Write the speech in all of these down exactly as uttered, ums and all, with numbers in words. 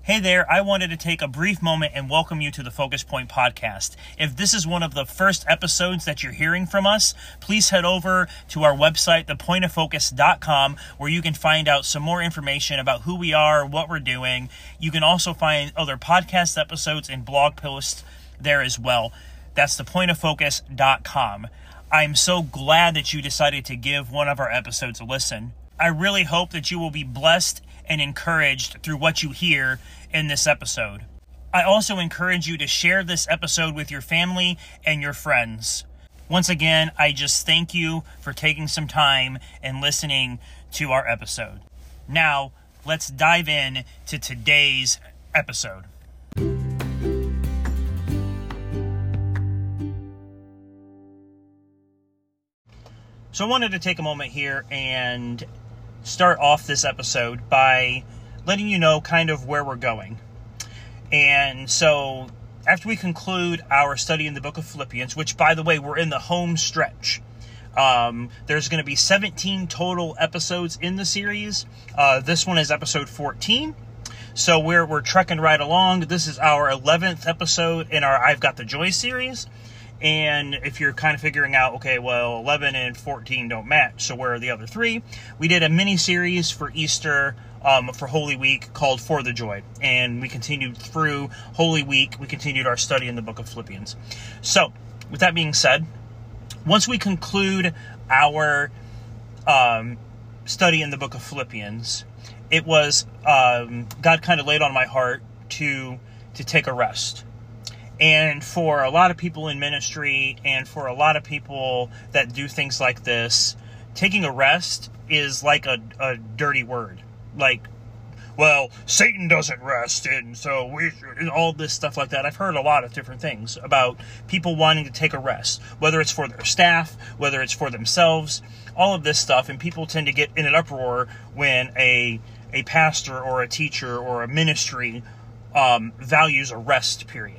Hey there, I wanted to take a brief moment and welcome you to the Focus Point Podcast. If this is one of the first episodes that you're hearing from us, please head over to our website, the point of focus dot com, where you can find out some more information about who we are, what we're doing. You can also find other podcast episodes and blog posts there as well. That's the point of focus dot com. I'm so glad that you decided to give one of our episodes a listen. I really hope that you will be blessed and encouraged through what you hear in this episode. I also encourage you to share this episode with your family and your friends. Once again, I just thank you for taking some time and listening to our episode. Now, let's dive in to today's episode. So I wanted to take a moment here and start off this episode by letting you know kind of where we're going. And so after we conclude our study in the book of Philippians, which, by the way, we're in the home stretch, um, there's going to be seventeen total episodes in the series. Uh, this one is episode fourteen. So we're, we're trekking right along. This is our eleventh episode in our I've Got the Joy series. And if you're kind of figuring out, okay, well, eleven and fourteen don't match, so where are the other three? We did a mini-series for Easter, um, for Holy Week, called For the Joy. And we continued through Holy Week. We continued our study in the book of Philippians. So, with that being said, once we conclude our um, study in the book of Philippians, it was, um, God kind of laid on my heart to to take a rest. And for a lot of people in ministry and for a lot of people that do things like this, taking a rest is like a, a dirty word. Like, well, Satan doesn't rest, and so we, and all this stuff like that. I've heard a lot of different things about people wanting to take a rest, whether it's for their staff, whether it's for themselves, all of this stuff. And people tend to get in an uproar when a a pastor or a teacher or a ministry um, values a rest period.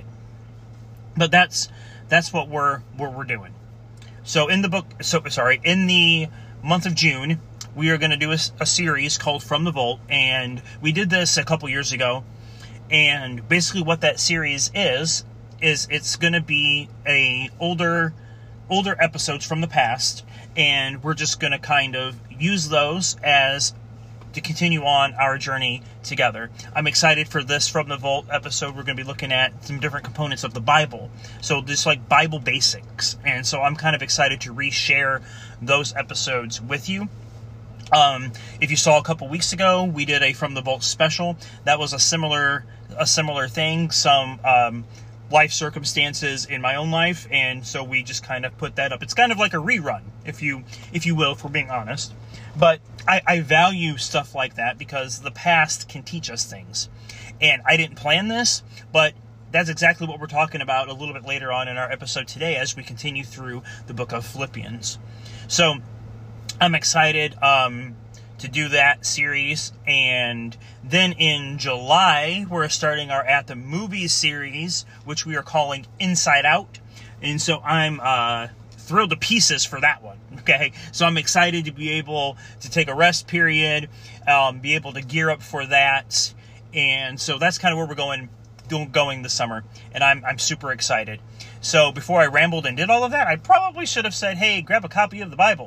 But that's that's what we're what we're doing. So in the book, so sorry, in the month of June, we are going to do a, a series called From the Vault, and we did this a couple years ago. And basically, what that series is is it's going to be a older older episodes from the past, and we're just going to kind of use those as to continue on our journey together. I'm excited for this From the Vault episode. We're going to be looking at some different components of the Bible. So just like Bible basics. And so I'm kind of excited to reshare those episodes with you. Um, if you saw a couple weeks ago, we did a From the Vault special. That was a similar, a similar thing. Some, um, life circumstances in my own life. And so we just kind of put that up. It's kind of like a rerun, if you, if you will, if we're being honest. But I, I value stuff like that because the past can teach us things. And I didn't plan this, but that's exactly what we're talking about a little bit later on in our episode today as we continue through the book of Philippians. So I'm excited um, to do that series. And then in July, we're starting our At the Movies series, which we are calling Inside Out. And so I'm uh, thrilled to pieces for that one. Okay, so I'm excited to be able to take a rest period, um, be able to gear up for that, and so that's kind of where we're going, going this summer, and I'm I'm super excited. So before I rambled and did all of that, I probably should have said, hey, grab a copy of the Bible,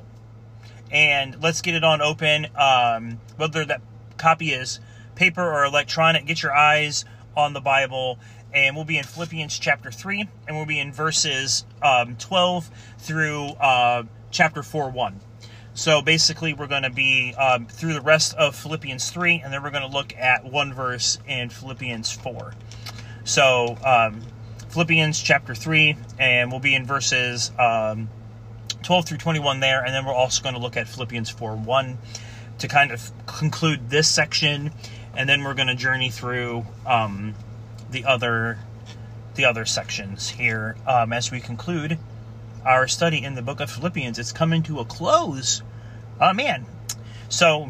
and let's get it on open. Um, whether that copy is paper or electronic, get your eyes on the Bible. And we'll be in Philippians chapter three, and we'll be in verses um, twelve through uh, chapter four one. So basically, we're going to be um, through the rest of Philippians three, and then we're going to look at one verse in Philippians four. So um, Philippians chapter three, and we'll be in verses um, twelve through twenty-one there, and then we're also going to look at Philippians four one to kind of conclude this section, and then we're going to journey through Um, the other the other sections here um, as we conclude our study in the book of Philippians. It's coming to a close. Oh, man. So,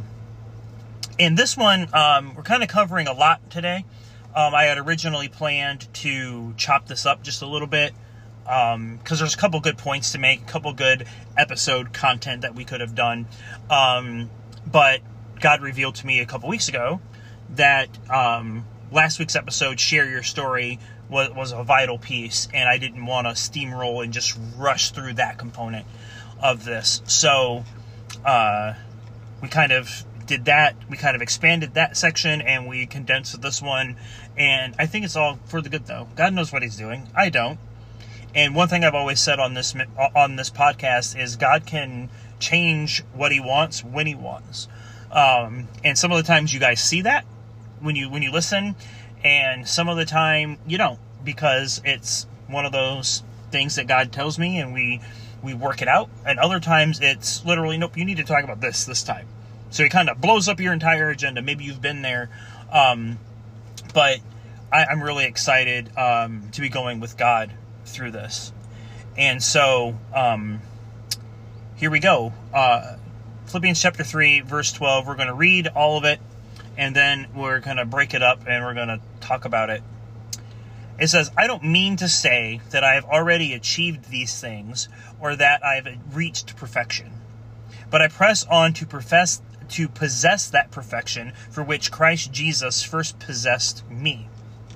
in this one, um, we're kind of covering a lot today. Um, I had originally planned to chop this up just a little bit because um, there's a couple good points to make, a couple good episode content that we could have done. Um, but God revealed to me a couple weeks ago that um, last week's episode, Share Your Story, was, was a vital piece, and I didn't want to steamroll and just rush through that component of this. So uh, we kind of did that. We kind of expanded that section, and we condensed this one. And I think it's all for the good, though. God knows what He's doing. I don't. And one thing I've always said on this on this podcast is God can change what He wants when He wants. Um, and some of the times you guys see that when you when you listen, and some of the time you don't, because it's one of those things that God tells me, and we we work it out. And other times it's literally, nope, you need to talk about this this time. So He kind of blows up your entire agenda. Maybe you've been there, um, but I, I'm really excited um, to be going with God through this. And so um, here we go. Uh, Philippians chapter three, verse twelve. We're going to read all of it, and then we're going to break it up, and we're going to talk about it. It says, I don't mean to say that I have already achieved these things, or that I have reached perfection. But I press on to profess, to possess that perfection for which Christ Jesus first possessed me.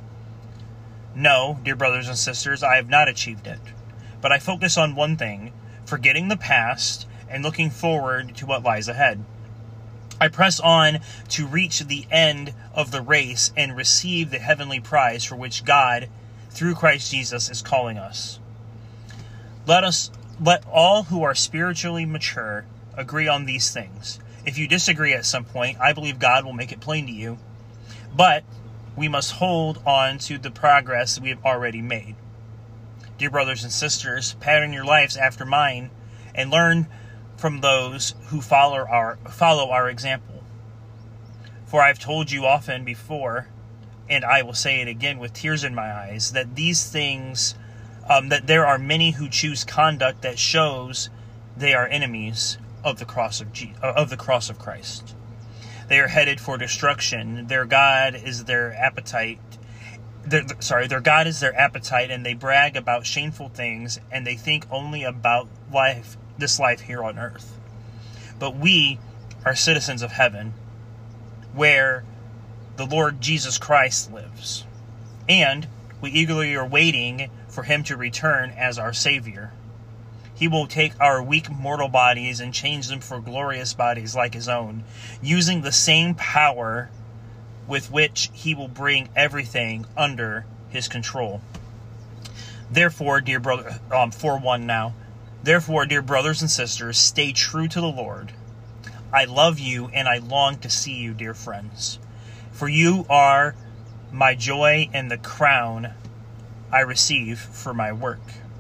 No, dear brothers and sisters, I have not achieved it. But I focus on one thing, forgetting the past and looking forward to what lies ahead. I press on to reach the end of the race and receive the heavenly prize for which God, through Christ Jesus, is calling us. Let us, let all who are spiritually mature agree on these things. If you disagree at some point, I believe God will make it plain to you. But we must hold on to the progress we have already made. Dear brothers and sisters, pattern your lives after mine and learn from those who follow our follow our example. For I have told you often before, and I will say it again with tears in my eyes, that these things, um, that there are many who choose conduct that shows they are enemies of the cross of Je- of the cross of Christ. They are headed for destruction. Their God is their appetite. Their, sorry, their God is their appetite, and they brag about shameful things, and they think only about life, this life here on earth. But we are citizens of heaven, where the Lord Jesus Christ lives, and we eagerly are waiting for Him to return as our Savior. He will take our weak mortal bodies and change them for glorious bodies like His own, using the same power with which He will bring everything under His control. Therefore, dear brother, um, four one now. Therefore, dear brothers and sisters, stay true to the Lord. I love you, and I long to see you, dear friends. For you are my joy and the crown I receive for my work.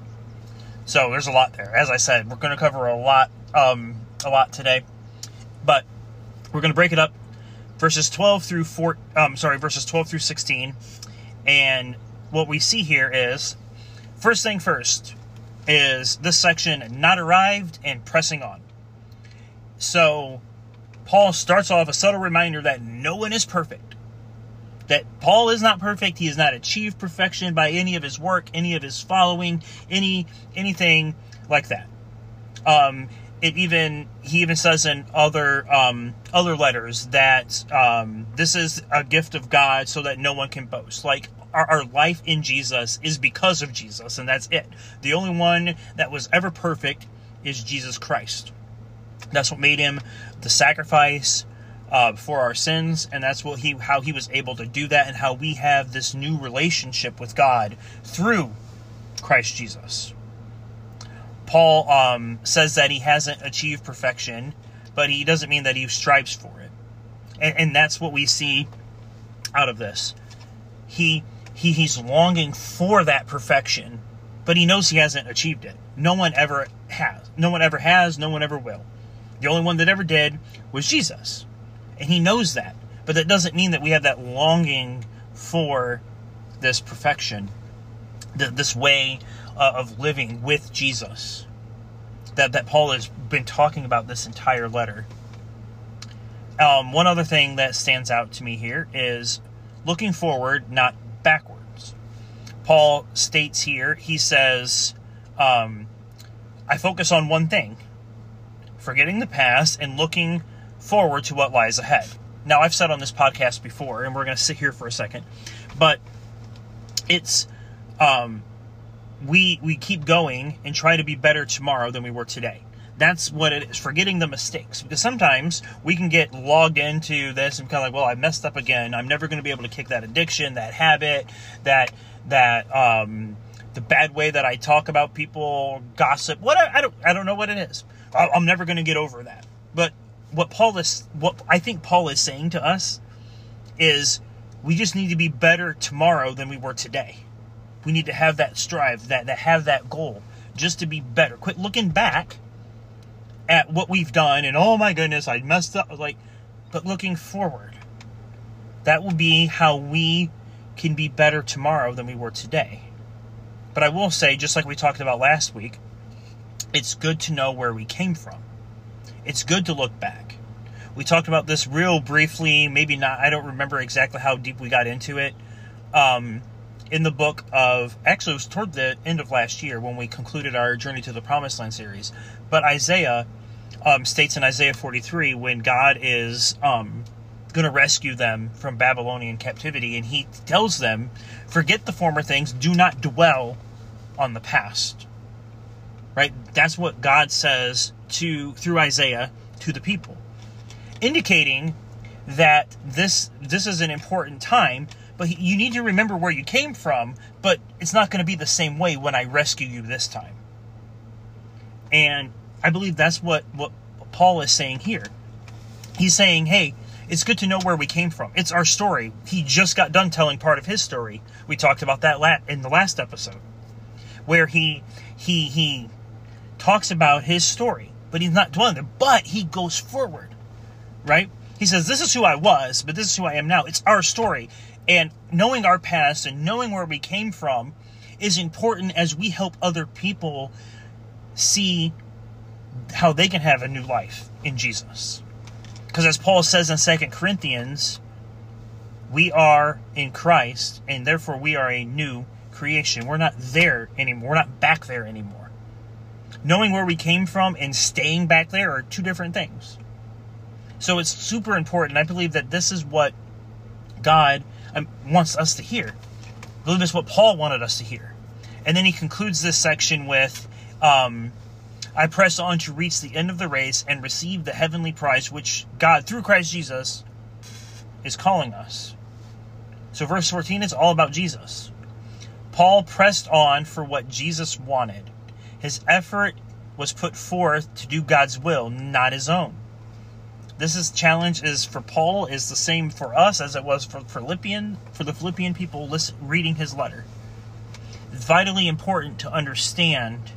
So there's a lot there. As I said, we're going to cover a lot, um, a lot today, but we're going to break it up, verses twelve through four. Um, sorry, verses twelve through sixteen. And what we see here is, first thing first, is this section not arrived and pressing on. So Paul starts off a subtle reminder that no one is perfect. That Paul is not perfect. He has not achieved perfection by any of his work, any of his following, any anything like that. Um, it even he even says in other um, other letters that um, this is a gift of God, so that no one can boast. Like our, our life in Jesus is because of Jesus, and that's it. The only one that was ever perfect is Jesus Christ. That's what made Him the sacrifice Uh, for our sins, and that's what he, how he was able to do that, and how we have this new relationship with God through Christ Jesus. Paul um, says that he hasn't achieved perfection, but he doesn't mean that he strives for it, and, and that's what we see out of this. He, he he's longing for that perfection, but he knows he hasn't achieved it. No one ever has. No one ever has. No one ever will. The only one that ever did was Jesus. And he knows that. But that doesn't mean that we have that longing for this perfection, this way of living with Jesus that, that Paul has been talking about this entire letter. Um, one other thing that stands out to me here is looking forward, not backwards. Paul states here, he says, um, I focus on one thing, forgetting the past and looking forward to what lies ahead. Now, I've said on this podcast before, and we're going to sit here for a second, but it's, um, we, we keep going and try to be better tomorrow than we were today. That's what it is, forgetting the mistakes. Because sometimes we can get logged into this and kind of like, well, I messed up again. I'm never going to be able to kick that addiction, that habit, that, that, um, the bad way that I talk about people, gossip, what, I don't, I don't know what it is. I'm never going to get over that. But what Paul is, what I think Paul is saying to us is we just need to be better tomorrow than we were today. We need to have that strive, that, that have that goal, just to be better. Quit looking back at what we've done and, oh my goodness, I messed up. Like, but looking forward, that will be how we can be better tomorrow than we were today. But I will say, just like we talked about last week, it's good to know where we came from. It's good to look back. We talked about this real briefly, maybe not, I don't remember exactly how deep we got into it, um, in the book of, actually it was toward the end of last year when we concluded our Journey to the Promised Land series, but Isaiah um, states in Isaiah forty-three when God is um, going to rescue them from Babylonian captivity, and he tells them, forget the former things, do not dwell on the past. Right? That's what God says to through Isaiah to the people, indicating that this this is an important time, but you need to remember where you came from, but it's not going to be the same way when I rescue you this time. And I believe that's what, what Paul is saying here. He's saying, hey, it's good to know where we came from. It's our story. He just got done telling part of his story. We talked about that in the last episode, where he he he talks about his story, but he's not dwelling there, but he goes forward, right? He says, this is who I was, but this is who I am now. It's our story. And knowing our past and knowing where we came from is important as we help other people see how they can have a new life in Jesus. Because as Paul says in Second Corinthians, we are in Christ, and therefore we are a new creation. We're not there anymore. We're not back there anymore. Knowing where we came from and staying back there are two different things. So it's super important. I believe that this is what God um, wants us to hear. I believe this is what Paul wanted us to hear. And then he concludes this section with, um, I press on to reach the end of the race and receive the heavenly prize which God, through Christ Jesus, is calling us. So verse fourteen is all about Jesus. Paul pressed on for what Jesus wanted. His effort was put forth to do God's will, not his own. This is challenge is for Paul is the same for us as it was for Philippian for the Philippian people listen, reading his letter. It's vitally important to understand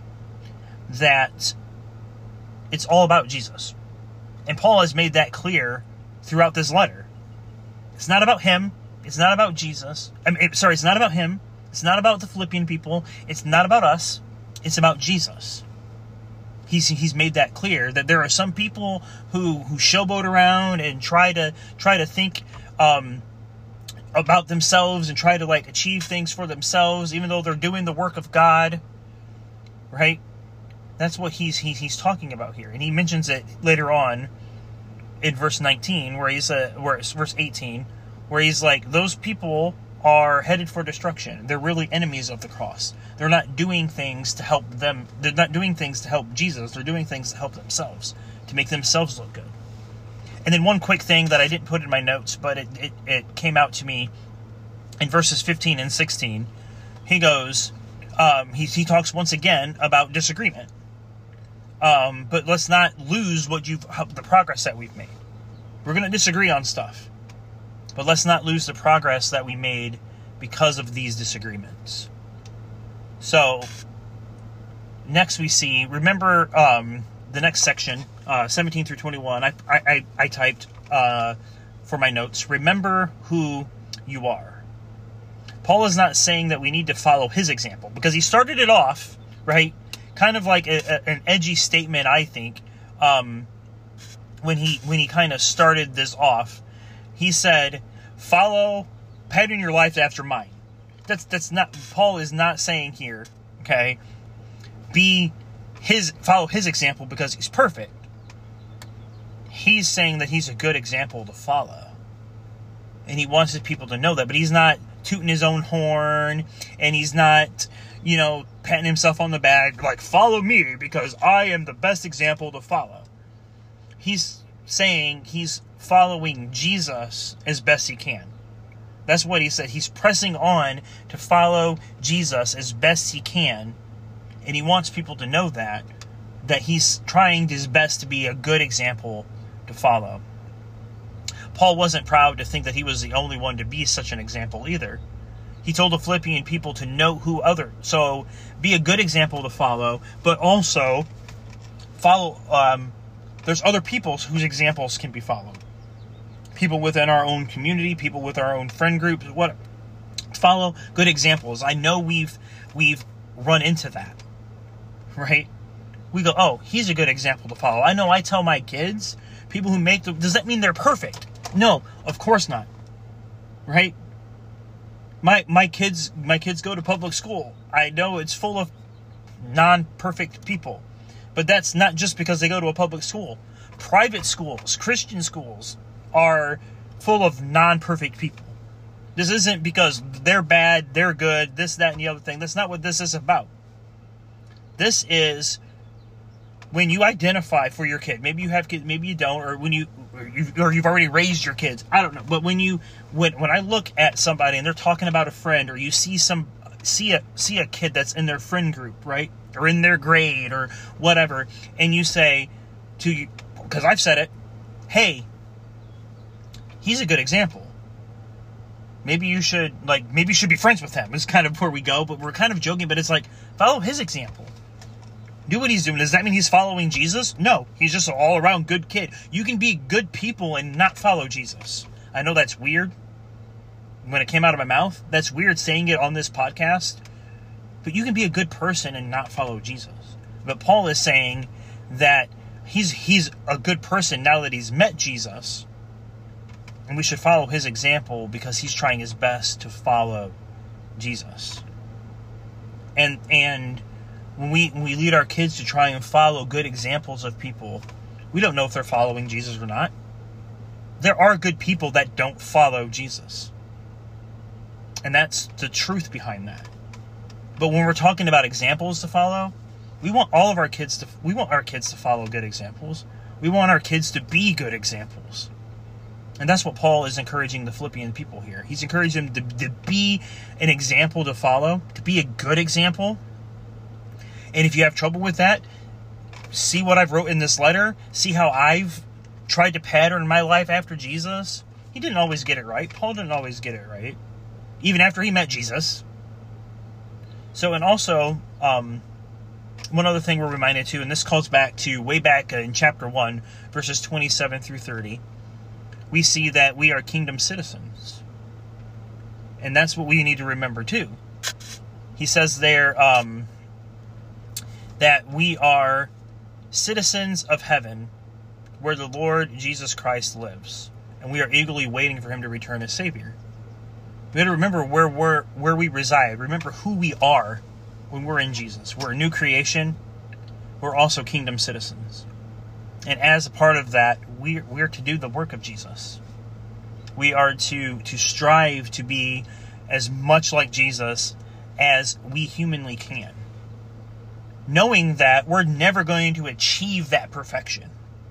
that it's all about Jesus. And Paul has made that clear throughout this letter. It's not about him. It's not about Jesus. I mean, sorry, it's not about him. It's not about the Philippian people. It's not about us. It's about Jesus. He's he's made that clear that there are some people who, who showboat around and try to try to think um, about themselves and try to like achieve things for themselves, even though they're doing the work of God. Right? That's what he's he's he's talking about here, and he mentions it later on in verse nineteen, where he's uh, where it's verse eighteen, where he's like, those people are headed for destruction. They're really enemies of the cross. They're not doing things to help them. They're not doing things to help Jesus. They're doing things to help themselves, to make themselves look good. And then one quick thing that I didn't put in my notes, but it, it, it came out to me in verses fifteen and sixteen. He goes, um, he, he talks once again about disagreement. Um, but let's not lose what you've, the progress that we've made. We're going to disagree on stuff. But let's not lose the progress that we made because of these disagreements. So, next we see, remember um, the next section, uh, seventeen through twenty-one, I, I, I typed uh, for my notes, remember who you are. Paul is not saying that we need to follow his example, because he started it off, right, kind of like a, a, an edgy statement, I think, um, when he when he kind of started this off. He said, follow, pattern your life after mine. That's that's not, Paul is not saying here, okay, be his, follow his example because he's perfect. He's saying that he's a good example to follow. And he wants his people to know that. But he's not tooting his own horn. And he's not, you know, patting himself on the back. Like, follow me because I am the best example to follow. He's saying he's following Jesus as best he can. That's what he said. He's pressing on to follow Jesus as best he can. And he wants people to know that. That he's trying his best to be a good example to follow. Paul wasn't proud to think that he was the only one to be such an example either. He told the Philippian people to know who other. So be a good example to follow, but also follow. Um, there's other people whose examples can be followed. People within our own community, people with our own friend groups. What follow good examples. I know we've we've run into that, right? We go, oh, he's a good example to follow. I know. I tell my kids, people who make the. Does that mean they're perfect? No, of course not. Right? My my kids my kids go to public school. I know it's full of non-perfect people. But that's not just because they go to a public school. Private schools, Christian schools are full of non-perfect people. This isn't because they're bad, they're good, this, that, and the other thing. That's not what this is about. This is when you identify for your kid. Maybe you have kids, maybe you don't, or when you or you've, or you've already raised your kids. I don't know. But when you when when I look at somebody and they're talking about a friend, or you see some see a see a kid that's in their friend group, right, or in their grade or whatever, and you say to you, because I've said it, hey, he's a good example. Maybe you should like maybe you should be friends with him. It's kind of where we go, but we're kind of joking. But it's like, follow his example. Do what he's doing. Does that mean he's following Jesus? No, he's just an all-around good kid. You can be good people and not follow Jesus. I know that's weird. When it came out of my mouth, that's weird saying it on this podcast. But you can be a good person and not follow Jesus. But Paul is saying that he's he's a good person now that he's met Jesus. And we should follow his example because he's trying his best to follow Jesus. And and when we when we lead our kids to try and follow good examples of people, we don't know if they're following Jesus or not. There are good people that don't follow Jesus. And that's the truth behind that. But when we're talking about examples to follow, we want all of our kids to we want our kids to follow good examples. We want our kids to be good examples. And that's what Paul is encouraging the Philippian people here. He's encouraging them to, to be an example to follow, to be a good example. And if you have trouble with that, see what I've wrote in this letter. See how I've tried to pattern my life after Jesus. He didn't always get it right. Paul didn't always get it right. Even after he met Jesus. So, and also, um, one other thing we're reminded to, and this calls back to way back in chapter one, verses twenty-seven through thirty. We see that we are kingdom citizens. And that's what we need to remember too. He says there um, that we are citizens of heaven where the Lord Jesus Christ lives. And we are eagerly waiting for him to return as Savior. We got to remember where we're, where we reside. Remember who we are when we're in Jesus. We're a new creation. We're also kingdom citizens. And as a part of that, we we're to do the work of Jesus. We are to to strive to be as much like Jesus as we humanly can. Knowing that we're never going to achieve that perfection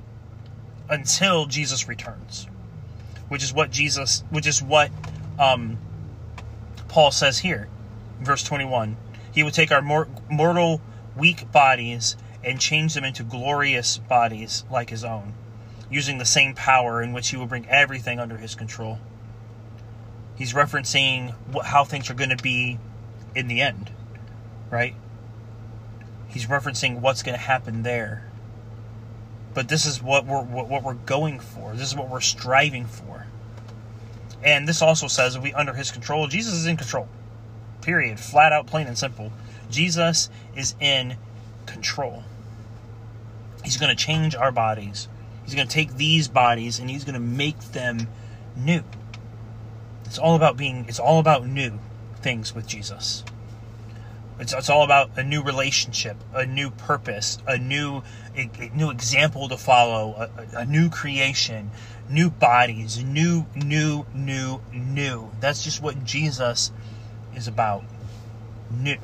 until Jesus returns. Which is what Jesus, which is what um, Paul says here, in verse twenty-one. He will take our mor- mortal, weak bodies and change them into glorious bodies like his own, using the same power in which he will bring everything under his control. He's referencing what, how things are going to be in the end, right? He's referencing what's going to happen there. But this is what we're what, what we're going for. This is what we're striving for. And this also says that we under his control. Jesus is in control. Period. Flat out, plain and simple. Jesus is in control. He's going to change our bodies. He's going to take these bodies and he's going to make them new. It's all about being, it's all about new things with Jesus. It's, it's all about a new relationship, a new purpose, a new a, a new example to follow, a, a new creation, new bodies, new, new, new, new. That's just what Jesus is about. New.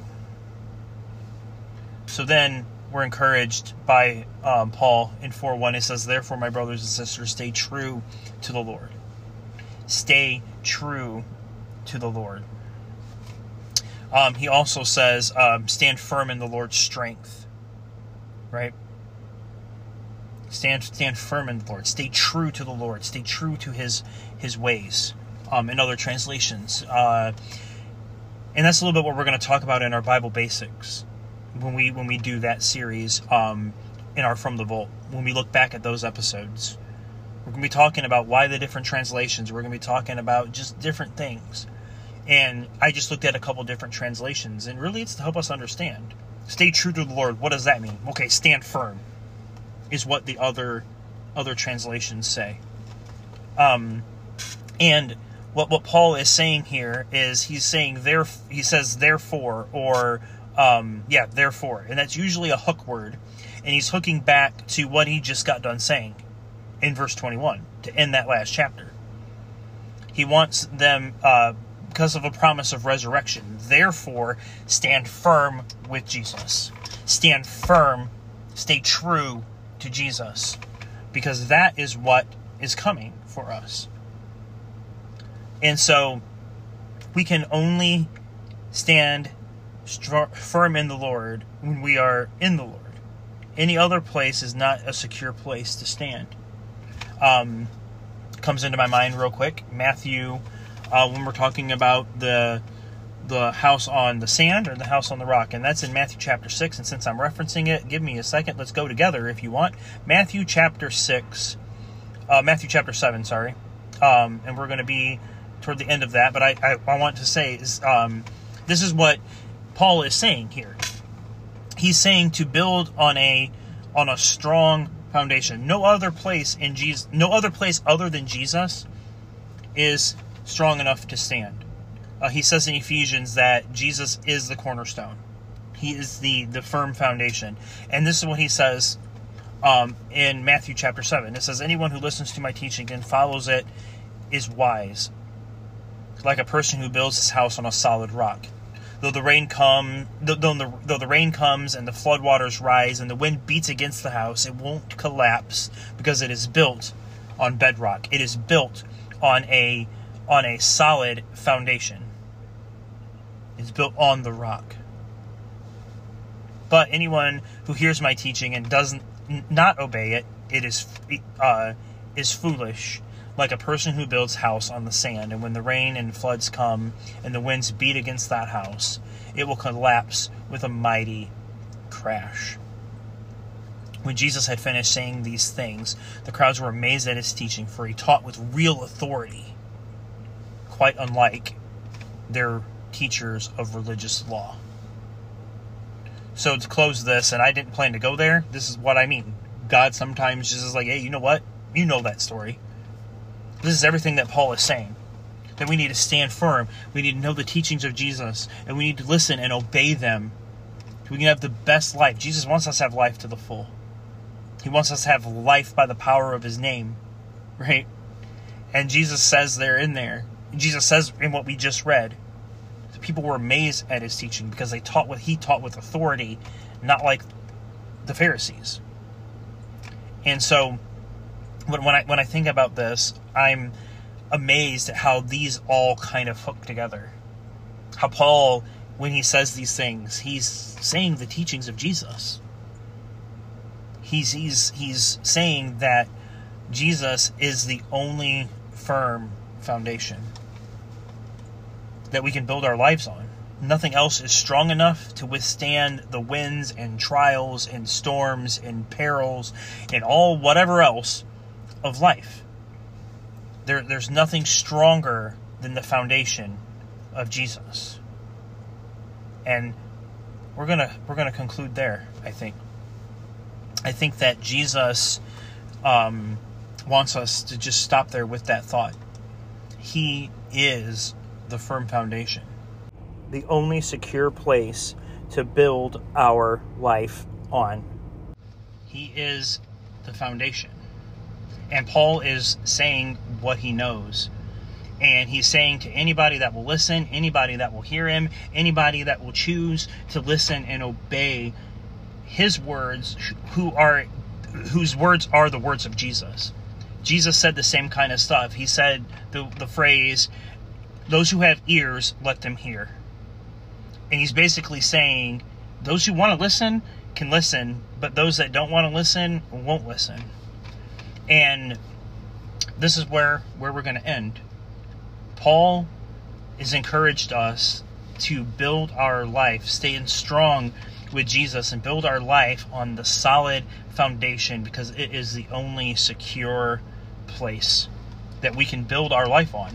So then we're encouraged by um, Paul in four one. It says, therefore, my brothers and sisters, stay true to the Lord. Stay true to the Lord. Um, he also says, um, stand firm in the Lord's strength. Right? Stand stand firm in the Lord. Stay true to the Lord. Stay true to his his ways. Um, in other translations. Uh, and that's a little bit what we're going to talk about in our Bible Basics. When we when we do that series um, in our From the Vault. When we look back at those episodes. We're going to be talking about why the different translations. We're going to be talking about just different things. And I just looked at a couple different translations, and really it's to help us understand. Stay true to the Lord. What does that mean? Okay, stand firm is what the other other translations say. Um, and what what Paul is saying here is he's saying there. He says therefore, or um, yeah, therefore, and that's usually a hook word, and he's hooking back to what he just got done saying in verse twenty-one to end that last chapter. He wants them. Uh, Because of a promise of resurrection. Therefore, stand firm with Jesus. Stand firm, stay true to Jesus. Because that is what is coming for us. And so, we can only stand str- firm in the Lord when we are in the Lord. Any other place is not a secure place to stand. Um, comes into my mind real quick. Matthew... Uh, when we're talking about the the house on the sand or the house on the rock. And that's in Matthew chapter six. And since I'm referencing it, give me a second. Let's go together if you want. Matthew chapter six. Uh, Matthew chapter seven, sorry. Um, and we're going to be toward the end of that. But I, I, I want to say is um, this is what Paul is saying here. He's saying to build on a on a strong foundation. No other place in Jesus, no other place other than Jesus is strong enough to stand. Uh, he says in Ephesians that Jesus is the cornerstone. He is the, the firm foundation. And this is what he says um, in Matthew chapter seven. It says, anyone who listens to my teaching and follows it is wise, like a person who builds his house on a solid rock. Though the rain come, though the, though the rain comes and the floodwaters rise and the wind beats against the house, it won't collapse because it is built on bedrock. It is built on a on a solid foundation. It's built on the rock. But anyone who hears my teaching and doesn't not obey it, it is uh, is foolish, like a person who builds house on the sand. And when the rain and floods come and the winds beat against that house, it will collapse with a mighty crash. When Jesus had finished saying these things, the crowds were amazed at his teaching, for he taught with real authority, quite unlike their teachers of religious law. So to close this, and I didn't plan to go there, this is what I mean. God sometimes just is like, hey, you know what? You know that story. This is everything that Paul is saying. That we need to stand firm. We need to know the teachings of Jesus. And we need to listen and obey them. We can have the best life. Jesus wants us to have life to the full. He wants us to have life by the power of his name. Right? And Jesus says there in there, Jesus says in what we just read, the people were amazed at his teaching because they taught what he taught with authority, not like the Pharisees. And so when, when I when I think about this, I'm amazed at how these all kind of hook together. How Paul, when he says these things, he's saying the teachings of Jesus. He's he's he's saying that Jesus is the only firm foundation that we can build our lives on. Nothing else is strong enough to withstand the winds and trials and storms and perils and all whatever else of life. There, there's nothing stronger than the foundation of Jesus. And we're gonna we're gonna conclude there, I think. I think that Jesus um, wants us to just stop there with that thought. He is the firm foundation. The only secure place to build our life on. He is the foundation. And Paul is saying what he knows. And he's saying to anybody that will listen, anybody that will hear him, anybody that will choose to listen and obey his words, who are whose words are the words of Jesus. Jesus said the same kind of stuff. He said the, the phrase, those who have ears, let them hear. And he's basically saying, those who want to listen can listen, but those that don't want to listen won't listen. And this is where, where we're going to end. Paul has encouraged us to build our life, staying strong with Jesus, and build our life on the solid foundation, because it is the only secure place that we can build our life on.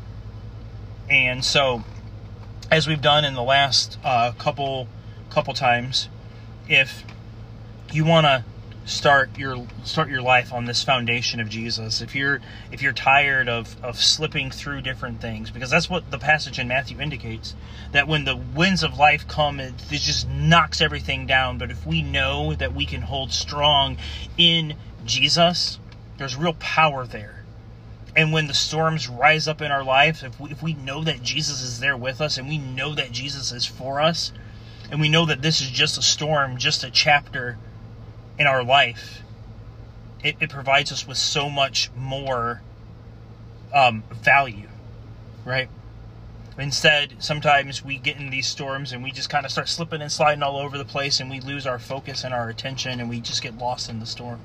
And so, as we've done in the last uh, couple couple times, if you want to start your start your life on this foundation of Jesus, if you're if you're tired of of slipping through different things, because that's what the passage in Matthew indicates, that when the winds of life come, it, it just knocks everything down. But if we know that we can hold strong in Jesus, there's real power there. And when the storms rise up in our life, if we, if we know that Jesus is there with us, and we know that Jesus is for us, and we know that this is just a storm, just a chapter in our life, it, it provides us with so much more um, value, right? Instead, sometimes we get in these storms and we just kind of start slipping and sliding all over the place, and we lose our focus and our attention, and we just get lost in the storm.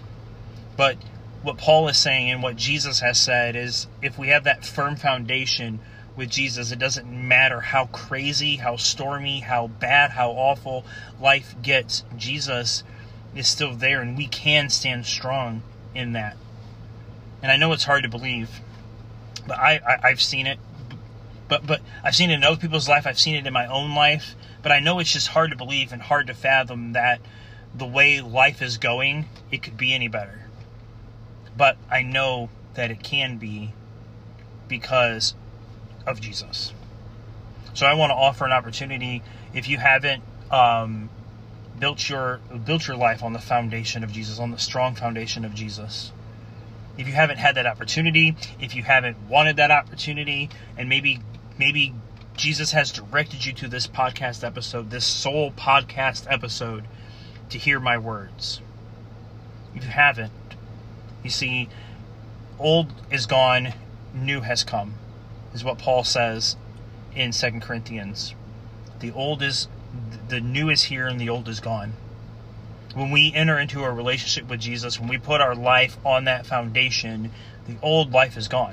But what Paul is saying and what Jesus has said is, if we have that firm foundation with Jesus, it doesn't matter how crazy, how stormy, how bad, how awful life gets. Jesus is still there, and we can stand strong in that. And I know it's hard to believe, but I, I, I've seen it. But but I've seen it in other people's life. I've seen it in my own life. But I know it's just hard to believe and hard to fathom that the way life is going, it could be any better. But I know that it can be because of Jesus. So I want to offer an opportunity, if you haven't um, built your built your life on the foundation of Jesus, on the strong foundation of Jesus. If you haven't had that opportunity, if you haven't wanted that opportunity, and maybe maybe Jesus has directed you to this podcast episode, this soul podcast episode, to hear my words. If you haven't, you see, old is gone, new has come, is what Paul says in Second Corinthians. The old is, the new is here and the old is gone. When we enter into a relationship with Jesus, when we put our life on that foundation, the old life is gone.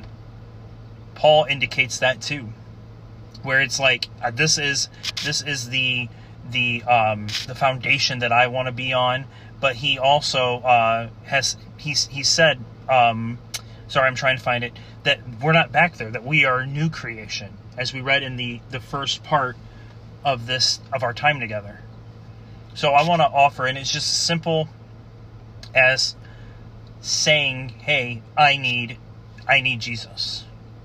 Paul indicates that too, where it's like, uh, this is this is the the um, the foundation that I want to be on. But he also uh, has he's he said, um, sorry, I'm trying to find it, that we're not back there, that we are a new creation, as we read in the the first part of this of our time together. So I want to offer, and it's just as simple as saying, hey, I need I need Jesus.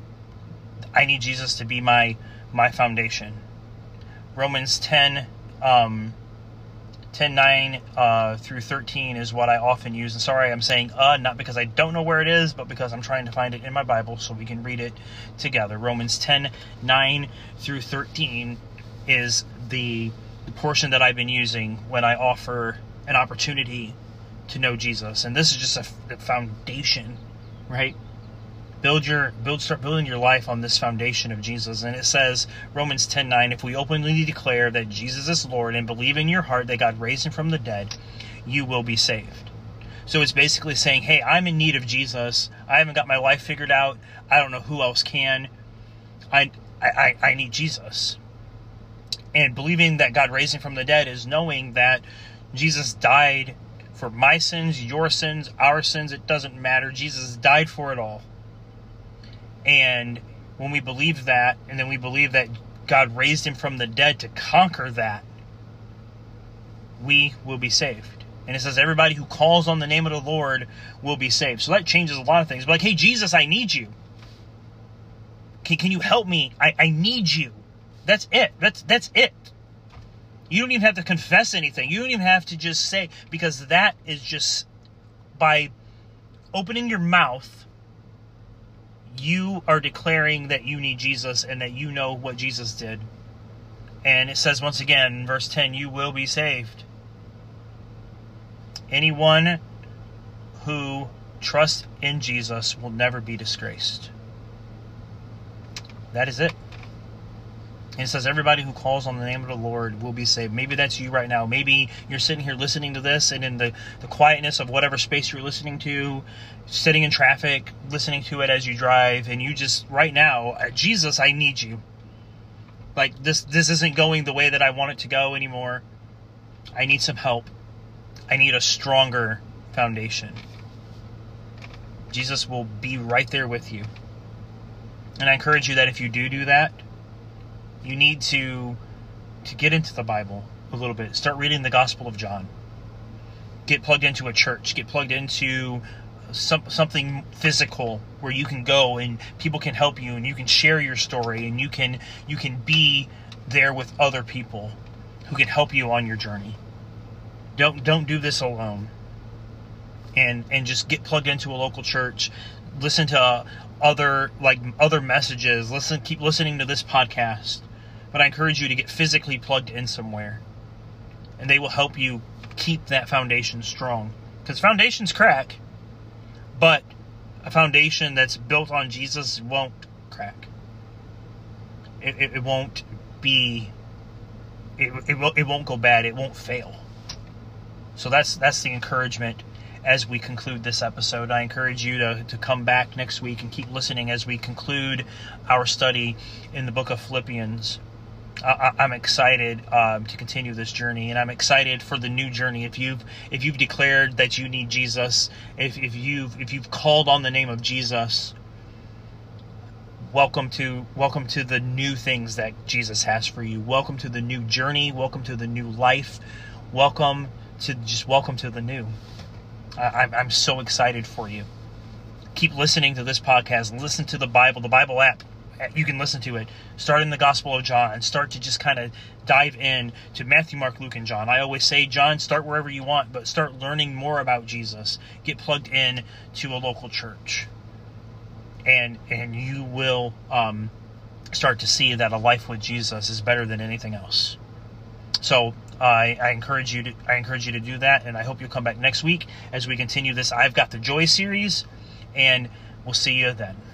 I need Jesus to be my my foundation. Romans ten, um, ten nine uh, through thirteen is what I often use. And sorry, I'm saying uh, not because I don't know where it is, but because I'm trying to find it in my Bible so we can read it together. Romans ten nine through thirteen is the the portion that I've been using when I offer an opportunity to know Jesus. And this is just a, a foundation, right? Build your build start building your life on this foundation of Jesus. And it says, Romans ten nine, if we openly declare that Jesus is Lord and believe in your heart that God raised him from the dead, you will be saved. So it's basically saying, hey, I'm in need of Jesus. I haven't got my life figured out. I don't know who else can. I I, I need Jesus. And believing that God raised him from the dead is knowing that Jesus died for my sins, your sins, our sins. It doesn't matter. Jesus died for it all. And when we believe that, and then we believe that God raised him from the dead to conquer that, we will be saved. And it says everybody who calls on the name of the Lord will be saved. So that changes a lot of things. But like, hey, Jesus, I need you. Can, can you help me? I, I need you. That's it. That's that's it. You don't even have to confess anything. You don't even have to just say, because that is just by opening your mouth, you are declaring that you need Jesus and that you know what Jesus did. And it says once again, in verse ten, you will be saved. Anyone who trusts in Jesus will never be disgraced. That is it. And it says everybody who calls on the name of the Lord will be saved. Maybe that's you right now. Maybe you're sitting here listening to this, and in the, the quietness of whatever space you're listening to, sitting in traffic, listening to it as you drive, and you just, right now, Jesus, I need you. Like, this, this isn't going the way that I want it to go anymore. I need some help. I need a stronger foundation. Jesus will be right there with you. And I encourage you that if you do do that, you need to to get into the Bible a little bit. Start reading the Gospel of John. Get plugged into a church. Get plugged into some, something physical where you can go and people can help you and you can share your story and you can you can be there with other people who can help you on your journey. Don't don't do this alone. And and just get plugged into a local church. Listen to other like other messages. Listen, keep listening to this podcast. But I encourage you to get physically plugged in somewhere, and they will help you keep that foundation strong. Because foundations crack, but a foundation that's built on Jesus won't crack. It, it, it won't be. It it, will, it won't go bad. It won't fail. So that's that's the encouragement. As we conclude this episode, I encourage you to, to come back next week and keep listening as we conclude our study in the book of Philippians. I, I'm excited um, to continue this journey, and I'm excited for the new journey. If you've if you've declared that you need Jesus, if if you've if you've called on the name of Jesus, welcome to welcome to the new things that Jesus has for you. Welcome to the new journey. Welcome to the new life. Welcome to just welcome to the new. I'm I'm so excited for you. Keep listening to this podcast. Listen to the Bible, the Bible app. You can listen to it. Start in the Gospel of John and start to just kind of dive in to Matthew, Mark, Luke, and John. I always say, John, start wherever you want, but start learning more about Jesus. Get plugged in to a local church. And and you will um, start to see that a life with Jesus is better than anything else. So I, I encourage you to I encourage you to do that, and I hope you'll come back next week as we continue this I've Got the Joy series, and we'll see you then.